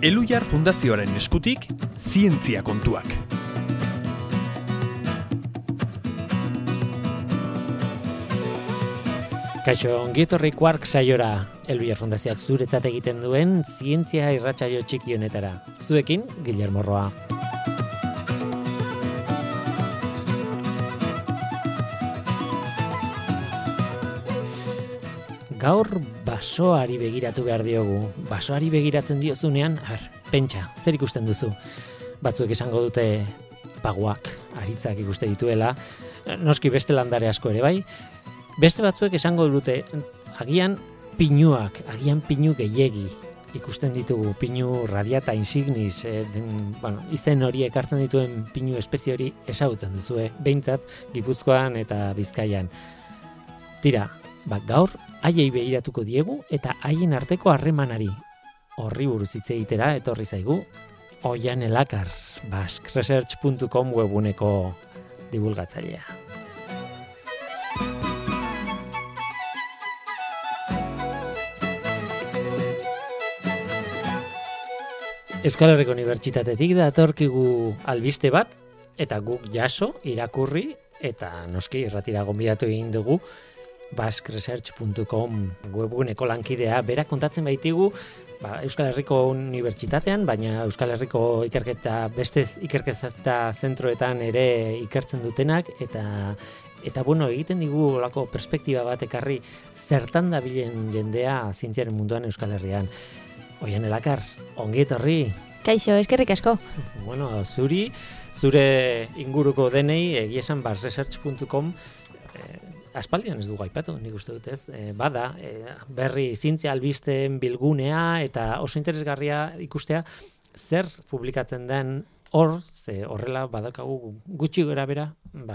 Elhuyar Fundazioaren eskutik, zientzia kontuak. Kaixo, ongietorri Quark saiora, Elhuyar Fundazioak zuretzat egiten duen zientzia irratsaio txiki honetara. Zuekin, Guillermo Roa. Gaur basoari begiratu behar diogu. Basoari begiratzen diozunean, pentsa, zer ikusten duzu? Batzuek esango dute paguak, aritzak ikuste dituela, noski beste landare asko ere bai. Beste batzuek esango dute, agian pinuak, agian pinu gehiegi ikusten ditugu, pinu radiata insignis, izen hori ekartzen dituen pinu espezie hori ezagutzen duzue, behintzat Gipuzkoan eta Bizkaian. Tira, gaur haiei begiratuko diegu eta haien arteko harremanari. Horri buruz hitz egitera etorri zaigu Oian Elakar, basqueresearch.com webguneko divulgatzailea. Euskal Herriko Unibertsitatetik datorkigu albiste bat, eta guk jaso, irakurri, eta noski irratira gonbidatu egin dugu, basqueresearch.com webguneko lankidea, berak kontatzen baitigu Euskal Herriko Unibertsitatean, baina Euskal Herriko beste ikerketa zentroetan ere ikertzen dutenak, eta egiten digu olako perspektiba bat ekarri zertan dabilen jendea zientziaren munduan Euskal Herrian. Oian Elakar, ongi etorri. Kaixo, eskerrik asko. Zure inguruko denei, egiesan basqueresearch.com aspaldian ez dugu aipatu, nik uste dut ez, bada, berri zientzia albisteen bilgunea eta oso interesgarria ikustea zer publikatzen den hor, horrela badakagu gutxi gora bera,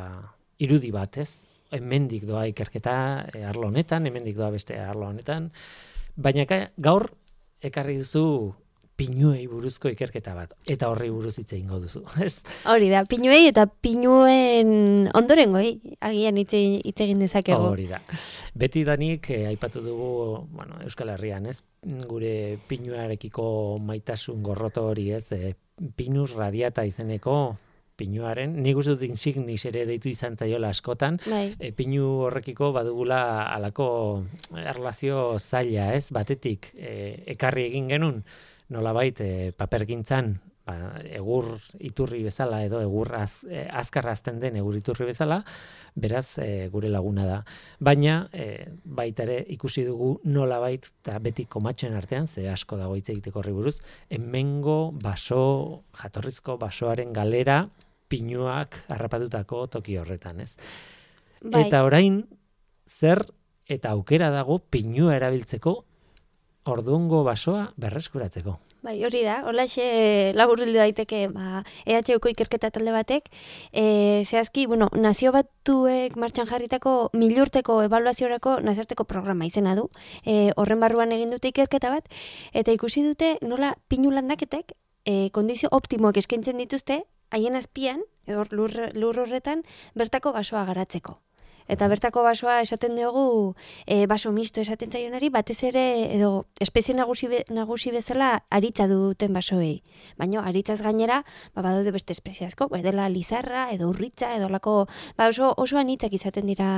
irudi bat ez, hemendik doa ikerketa arlo honetan, hemendik doa beste arlo honetan, baina gaur ekarri duzu pinuei buruzko ikerketa bat, eta horri buruz hitz egingo duzu, ez? Hori da, pinuei eta pinuen ondorengoi, agian hitz egin dezakegu. Hori da. Beti danik aipatu dugu, Euskal Herrian, ez? Gure pinuarekiko maitasun gorroto hori, ez? Pinus radiata izeneko pinuaren, nik uste dut insignis ere deitu izan zaiola askotan, pinu horrekiko badugula alako erlazio zaila, ez? Batetik, ekarri egin genuen, nolabait papergintzan egur iturri bezala edo egur azkar hazten den egur iturri bezala, beraz gure laguna da. Baina baita ere ikusi dugu nolabait eta beti komatxoen artean, ze asko dago hitz egiteko horri buruz, hemengo jatorrizko basoaren galera pinuak harrapatutako toki horretan, ez? Eta orain zer eta aukera dago pinua erabiltzeko ordungo basoa berreskuratzeko. Hori da, holaxe laburbildu daiteke EHUko ikerketa talde batek, zehazki, nazio batuek martxan jarritako 1000 urteko ebaluaziorako nazarteko programa izena du. Horren barruan egin dute ikerketa bat, eta ikusi dute nola pinu landaketek kondizio optimoak eskaintzen dituzte, haien azpian, edo lur horretan, bertako basoa garatzeko. Eta bertako basoa esaten dugu, baso misto esaten zaionari, batez ere, edo espezie nagusi bezala aritza duten basoei. Baina aritzaz gainera, badaude beste espezie asko, dela lizarra, edo urritza, edo lako, oso anitzak izaten dira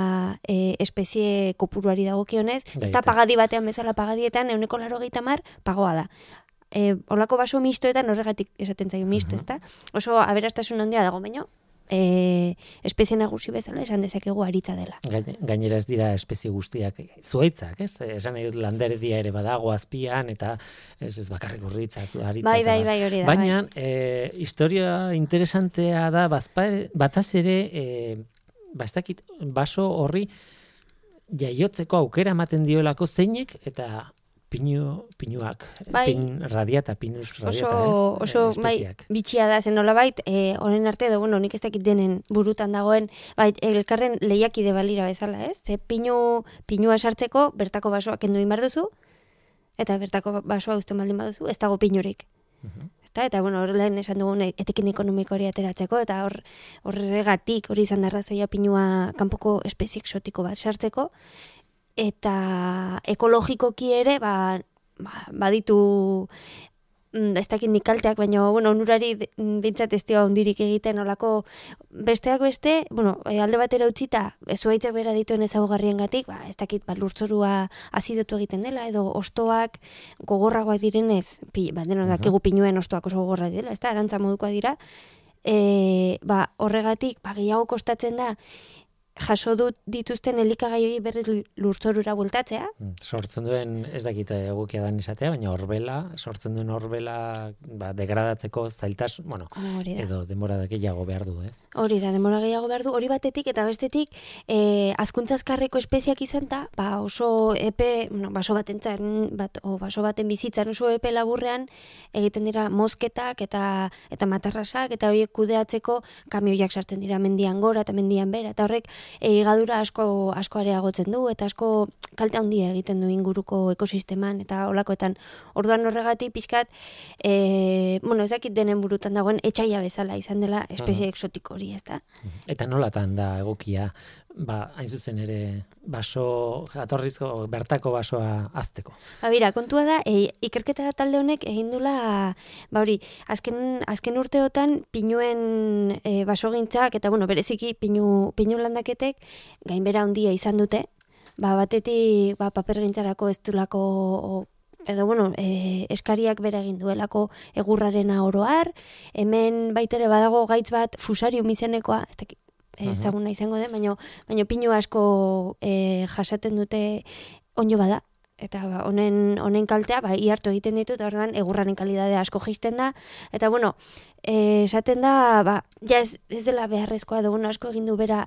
espezie kopuruari dagokionez, ez da pagadi batean bezala pagadietan, 180 pagoa da. Olako baso mistoetan horregatik esaten zaio misto, ez da? Oso aberastasun handia dago, baina espezie nagusi bezala esan dezakegu aritza dela. Gainera ez dira espezie guztiak zuaitzak, ez? Esan nahi dut landerdia ere badago azpian, eta ez bakarrik urritza, aritza. Bai, hori da. Baina, historia interesantea da, bataz ere, baso horri jaiotzeko aukera ematen diolako zeinek, eta pinuak, radiata, pinus radiata, oso bitxia da, zen nolabait, honen arte edo, nik ez dakit denen burutan dagoen, elkarren lehiakide balira bezala, ez? Ze pinua sartzeko, bertako basoa kendu inbar duzu, eta bertako basoa uzten baldin baduzu, ez dago pinurik. Eta horrelen esan dugun etekin ekonomiko hori ateratzeko, eta horregatik hori izan darrazoia pinua kanpoko espezie exotiko bat sartzeko, eta ekologikoki ere baditu ez dakit nik kalteak, baina, bueno, onurari bintzat ez dio hundirik egiten olako besteak beste, bueno, alde batera utzita, zuhaitzak bera dituen ezaugarriengatik, ez dakit, lurtzorua azidotu egiten dela, edo ostoak gogorragoak direnez, deno dakigu pinuen ostoak oso gogorrak dela, ez da, arantza modukoa dira, horregatik, gehiago kostatzen da, jaso dituzten elikagaioi berriz lurtzorura bueltatzea. Sortzen duen, ez dakit egokia dan izatea, baina sortzen duen horbela degradatzeko zailtasun, edo denbora gehiago behar du, ez? Hori da, denbora gehiago behar du, hori batetik eta bestetik, azkuntza azkarreko espeziak izan da, oso epe, baso baten bizitzan oso epe laburrean, egiten dira mozketak eta matarrasak, eta horiek kudeatzeko kamioiak sartzen dira mendian gora eta mendian bera, eta horrek egadura asko areagotzen du eta asko kalte handia egiten du inguruko ekosisteman eta olakoetan. Orduan horregatik pixkat, ez dakit denen burutan dagoen etxaia bezala izan dela espezie exotiko hori, ez da? Eta nolatan da egokia, hain zuzen ere jatorrizko bertako basoa azteko? Bira, kontua da, ikerketa talde honek egin dula, azken urteotan pinuen basogintzak eta, bereziki pinu landaketek gainbera handia izan dute, batetik papergintzarako ez dulako edo, eskariak bere egin duelako egurrarena oroar, hemen baitere badago gaitz bat fusarium izenekoa, ez dakit, ezaguna izango den, baina pinu asko jasaten dute onjo bada, eta honen kaltea ihartu egiten ditu, eta orduan egurraren kalidadea asko jaisten da, eta esaten da, ja ez dela beharrezkoa, edo asko egin du bera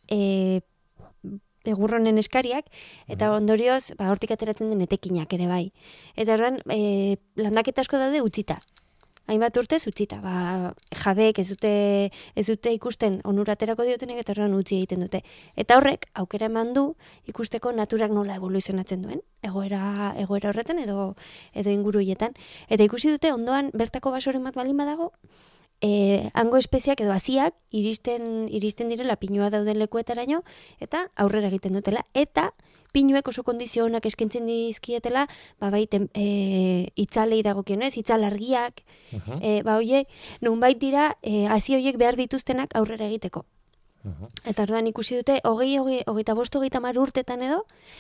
egurronen eskariak, eta ondorioz, hortik ateratzen den etekinak ere bai. Eta orduan, landaketa asko daude utzita. Hainbat urtez utzita, jabeek ez dute ikusten onuraterako diotenek eta orduan utzi egiten dute. Eta horrek, aukera eman du ikusteko naturak nola evoluzionatzen duen, egoera horretan edo inguruietan. Eta ikusi dute ondoan bertako basoren bat baldin badago, hango espeziak edo haziak iristen direla pinua dauden lekuetaraino eta aurrera egiten dutela. Eta pinuek oso kondizio honak eskaintzen dizkietela, itzalei dagokionez, itzal argiak, hoiek, nunbait dira, hazi hoiek behar dituztenak aurrera egiteko. Eta orduan ikusi dute, 25-30 urtetan edo,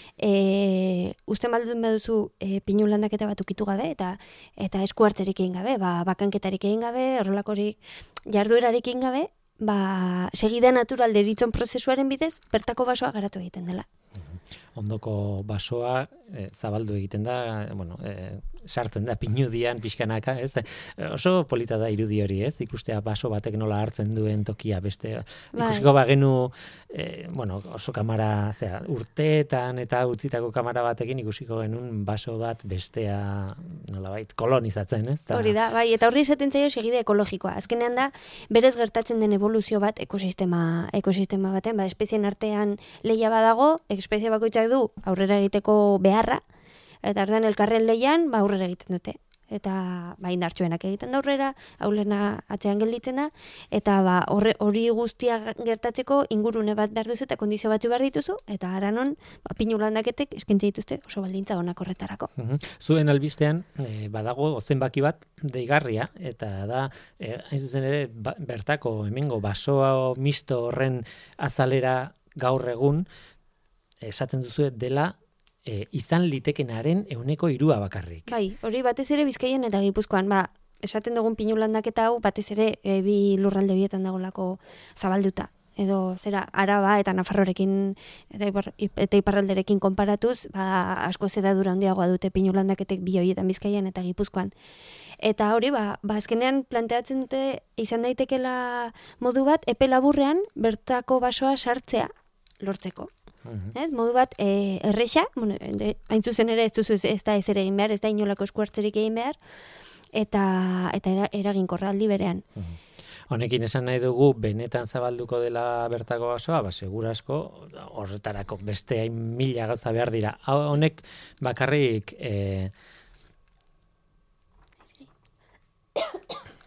uste malduen baduzu pinu landaketa bat ukitu gabe, eta esku hartzerik egin gabe, bakanketarik egin gabe, horrelakorik jarduerarik egin gabe, segida natural deritzon prozesuaren bidez, bertako basoa garatu egiten dela. Ondoko basoa zabaldu egiten da, sartzen da pinudian pixkanaka, ez? Oso polita da irudi hori, ez? Ikustea baso batek nola hartzen duen tokia beste. Ikusiko bagenu, oso kamara, urteetan eta utzitako kamara batekin ikusiko genuen baso bat bestea nolabait kolonizatzen, ez? Hori da, eta horri esaten zaio segide ekologikoa. Azkenean da, berez gertatzen den evoluzio bat ekosistema baten, espezien artean lehia badago, espezie bakoitzak du aurrera egiteko beharra, eta orduan elkarren lehian aurrera egiten dute. Eta indartsuenak egiten da aurrera, aulena atzean gelditzen da, eta hori guztia gertatzeko ingurune bat behar duzu eta kondizio batzu behar dituzu, eta haranon pinu landaketek eskaintza dituzte oso baldintza onak horretarako. Zuen albistean badago zenbaki bat deigarria, eta da, hain zuzen ere, bertako hemengo basoa misto horren azalera gaur egun, esaten duzu dela izan litekenaren 3% bakarrik. Hori batez ere Bizkaian eta Gipuzkoan, esaten dugun pinu landaketa hau batez ere bi lurralde horietan dagolako zabalduta. Edo Araba eta Nafarrorekin eta iparralderekin konparatuz, asko zedadura handiagoa dute pinu landaketek bi horietan Bizkaian eta Gipuzkoan. Eta hori, azkenean planteatzen dute izan daitekela modu bat, epe laburrean bertako basoa sartzea lortzeko. Modu bat erresa, hain zuzen ere ez duzu ez da ezer egin behar, ez da inolako esku hartzerik egin behar, eta eraginkorra aldi berean. Honekin esan nahi dugu, benetan zabalduko dela bertako basoa, segurasko horretarako beste hain mila gauza behar dira. Honek bakarrik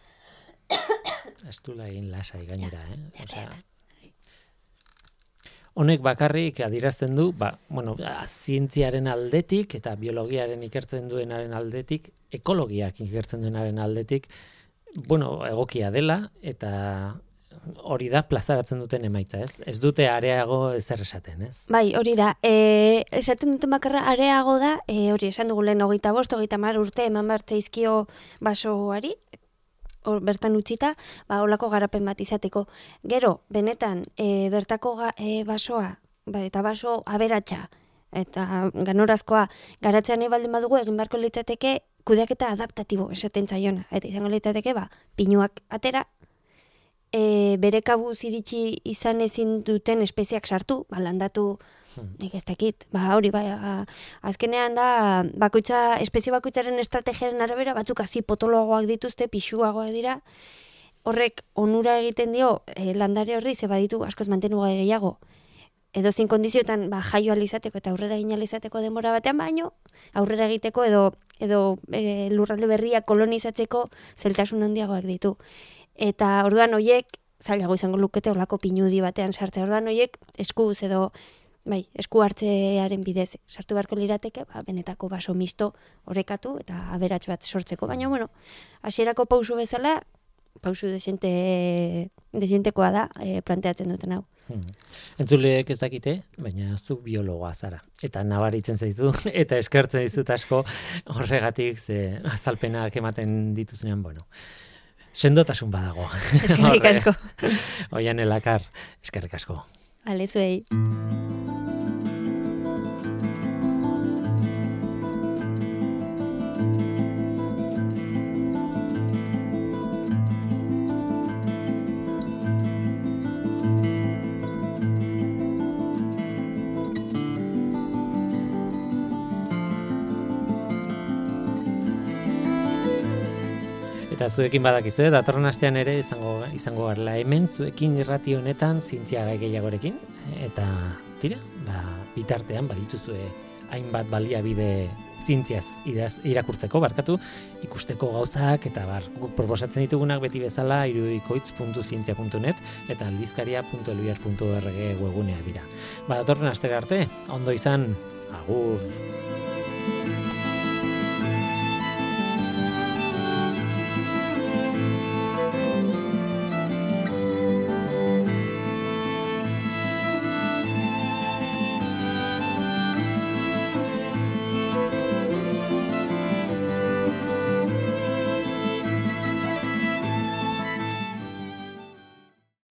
ez du egin lasai gainera, Honek bakarrik adierazten du, zientziaren aldetik eta biologiaren ikertzen duenaren aldetik, ekologiak ikertzen duenaren aldetik, egokia dela eta hori da plazaratzen duten emaitza, ez? Ez dute areago ezer esaten, ez? Bai, hori da. Esaten duten bakarra areago da, hori esan dugu lehen 25, 30 urte eman bertzeizkio basoari, bertan utzita, holako garapen bat izateko. Gero, benetan, bertako basoa, eta baso aberatsa, eta ganorazkoa, garatzean nahi baldin badugu, egin beharko litzateke kudeaketa adaptatibo esaten zaiona. Eta izango litzateke, pinuak atera, bere kabuz iritsi izan ezin duten espeziak sartu, landatu, nik ez dakit, hori, azkenean da, espezie bakoitzaren estrategiaren arabera, batzuk hazi potoloagoak dituzte, pixuagoak dira, horrek onura egiten dio landare horri, ze baditu askoz mantenuga gehiago, edo zin kondizioetan jaio alizateko eta aurrera egin alizateko denbora batean, baino, aurrera egiteko edo lurralde berria kolonizatzeko zeltasun handiagoak ditu. Eta orduan hoiek, zailago izango lukete olako pinudi batean sartzea, orduan hoiek eskuz edo esku hartzearen bidez sartu beharko lirateke, benetako baso misto orekatu eta aberats bat sortzeko. Baina, hasierako pausu bezala, pausu desentekoa da planteatzen duten hau. Entzuleek ez dakite, baina zu biologoa zara. Eta nabaritzen zaizu, eta eskertzen dizut asko horregatik azalpenak ematen dituzunean, sendotasun badago. Eskerrik asko. Oian Elakar, eskerrik asko. Alezuei. Eta zuekin badakizu, datorren astean ere izango garela hemen zuekin irrati honetan zientzia gai gehiagorekin, eta bitartean badituzue hainbat baliabide zientziaz irakurtzeko, ikusteko gauzak, eta guk proposatzen ditugunak beti bezala irudikoitz.zientzia.net eta aldizkaria.elbiar.org webguneak dira. Datorren astera arte, ondo izan, agur!